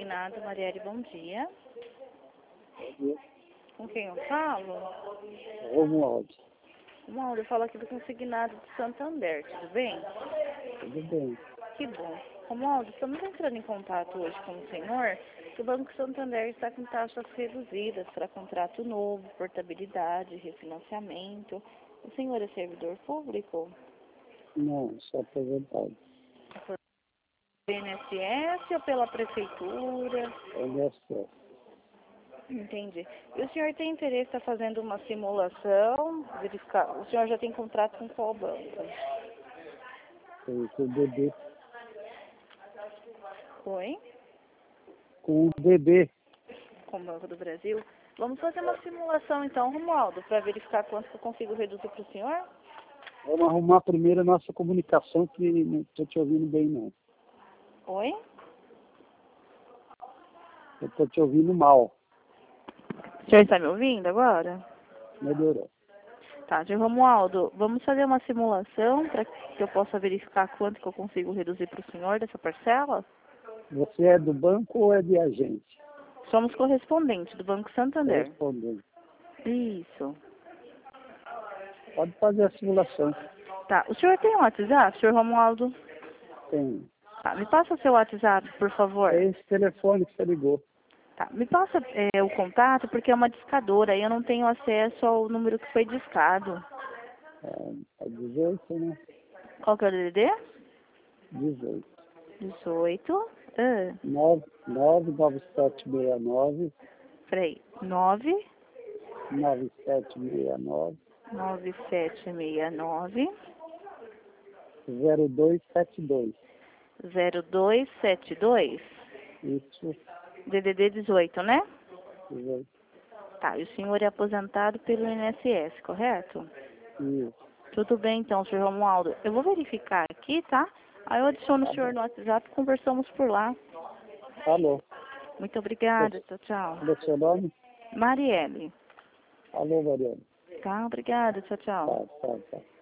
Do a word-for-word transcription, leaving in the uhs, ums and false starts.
consignado, Marielle, bom dia. Bom dia. Com quem eu falo? Romualdo. Romualdo, eu falo aqui do consignado de Santander, tudo bem? Tudo bem. Que bom. Romualdo, estamos entrando em contato hoje com o senhor, que o Banco Santander está com taxas reduzidas para contrato novo, portabilidade, refinanciamento. O senhor é servidor público? Não, sou aposentado. Por I N S S ou pela prefeitura? N S S. Entendi. E o senhor tem interesse em estar fazendo uma simulação, verificar? O senhor já tem contrato com qual banco? Com o D B. Oi? Com o D B. Com o Banco do Brasil? Vamos fazer uma simulação então, Romualdo, para verificar quanto que eu consigo reduzir para o senhor? Vamos arrumar primeiro a nossa comunicação, que não estou te ouvindo bem, não. Oi? Eu estou te ouvindo mal. O senhor está me ouvindo agora? Melhorou. Tá, de Romualdo, vamos fazer uma simulação para que eu possa verificar quanto que eu consigo reduzir para o senhor dessa parcela? Você é do banco ou é de agente? Somos correspondentes do Banco Santander. Correspondente. Isso. Pode fazer a simulação. Tá, o senhor tem um WhatsApp, senhor Romualdo? Tem. Tá, me passa o seu WhatsApp, por favor. É esse telefone que você ligou. Tá, me passa é, o contato, porque é uma discadora, e eu não tenho acesso ao número que foi discado. É, é dezoito, né? Qual que é o D D D? dezoito. dezoito. Ah, nove nove nove sete seis nove peraí. nove nove sete seis nove nove sete seis nove zero dois sete dois. zero dois sete dois. Isso. D D D dezoito, né? dezoito. Tá, e o senhor é aposentado pelo I N S S, correto? Isso. Tudo bem, então, senhor Romualdo. Eu vou verificar aqui, tá? Aí eu adiciono Tá o senhor bom. no WhatsApp e conversamos por lá. Alô. Muito obrigada. Tchau, tchau. Qual é o seu nome? Marielle. Alô, Mariana. Tá, obrigada. Tchau, tchau. Tá, tá, tá.